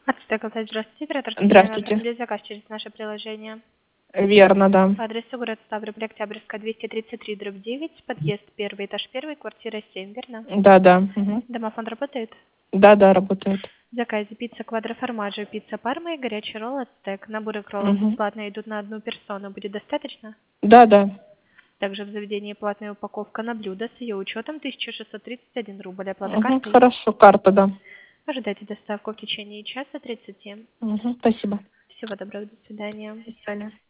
Ацтек, здравствуйте, оператор системы. Здравствуйте. Определить заказ через наше приложение. Верно, да. По адресу город Ставрополь, Октябрьская, 233/9, подъезд 1, этаж 1, квартира 7, верно? Да, да. Мгм. Домофон работает? Да, да, работает. В заказе пицца квадроформаджо, пицца парма и горячий ролл Ацтек. Наборы роллов Мгм. бесплатно идут на одну персону. Будет достаточно? Да, да. Также в заведении платная упаковка на блюдо с ее учетом 1631 рубль. Оплата Мгм. картой. Хорошо, карта, да. Ожидайте доставку в течение часа 30. Мгм. Спасибо. Всего доброго, до свидания. До свидания.